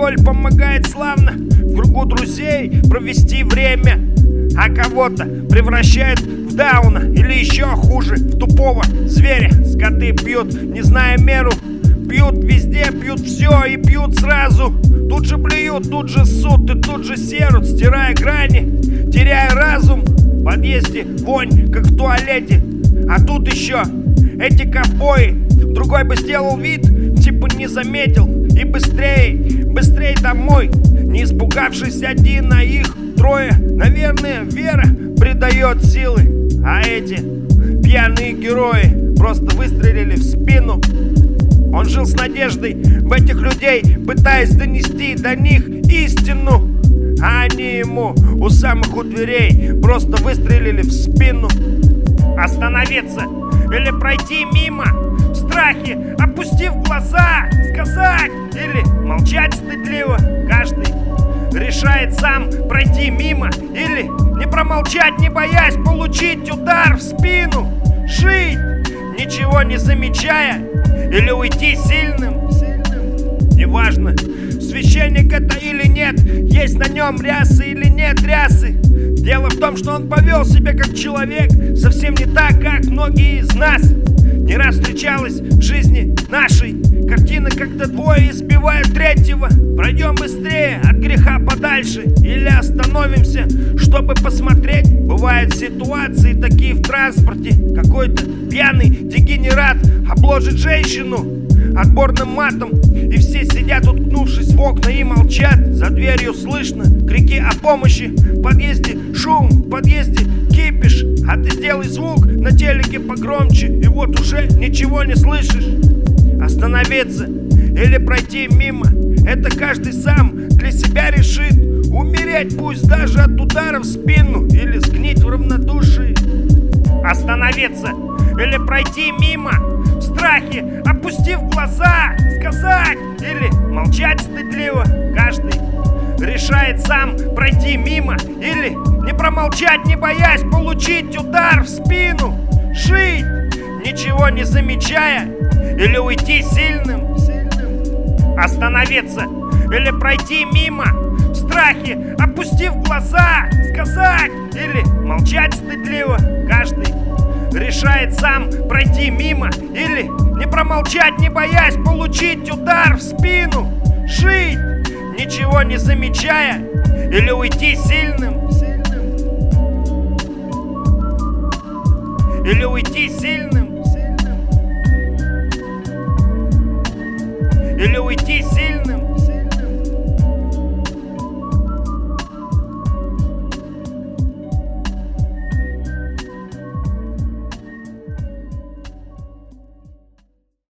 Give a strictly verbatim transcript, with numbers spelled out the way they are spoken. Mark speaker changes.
Speaker 1: алкоголь помогает славно в кругу друзей провести время, а кого-то превращает в дауна или еще хуже, в тупого зверя. Скоты пьют, не зная меру, пьют везде, пьют все и пьют сразу. Тут же блюют, тут же ссут и тут же серут, стирая грани, теряя разум. В подъезде вонь, как в туалете, а тут еще эти ковбои. Другой бы сделал вид, типа не заметил, и быстрее, быстрее домой, не испугавшись один, а их трое. Наверное, вера придает силы, а эти пьяные герои просто выстрелили в спину. Он жил с надеждой в этих людей, пытаясь донести до них истину, а они ему у самых у дверей просто выстрелили в спину. Остановиться или пройти мимо, в страхе опустив глаза, сказать или молчать стыдливо. Каждый решает сам пройти мимо или не промолчать, не боясь получить удар в спину. Жить, ничего не замечая, или уйти сильным, сильным. Неважно, священник это или нет, есть на нем рясы или нет рясы. Дело в том, что он повел себя как человек, совсем не так, как многие из нас. Не раз встречалась в жизни нашей картина, когда двое избивают третьего. Пройдем быстрее от греха подальше или остановимся, чтобы посмотреть. Бывают ситуации такие в транспорте. Какой-то пьяный дегенерат обложит женщину отборным матом, и все сидят, уткнувшись в окна, и молчат. За дверью слышно крики о помощи, в подъезде шум, в подъезде кипиш, а ты сделай звук на телеке погромче, и вот уже ничего не слышишь. Остановиться или пройти мимо, это каждый сам для себя решит. Умереть пусть даже от удара в спину или сгнить в равнодушии. Остановиться или пройти мимо, в страхе опустив глаза, сказать или молчать стыдливо. Каждый решает сам пройти мимо или не промолчать, не боясь получить удар в спину. Жить, ничего не замечая, или уйти сильным, сильным. Остановиться или пройти мимо, в страхе опустив глаза, сказать или молчать стыдливо. Каждый решает сам пройти мимо или не промолчать, не боясь получить удар в спину. Жить, ничего не замечая, или уйти сильным, сильным. Или уйти сильным, сильным. Или уйти сильным.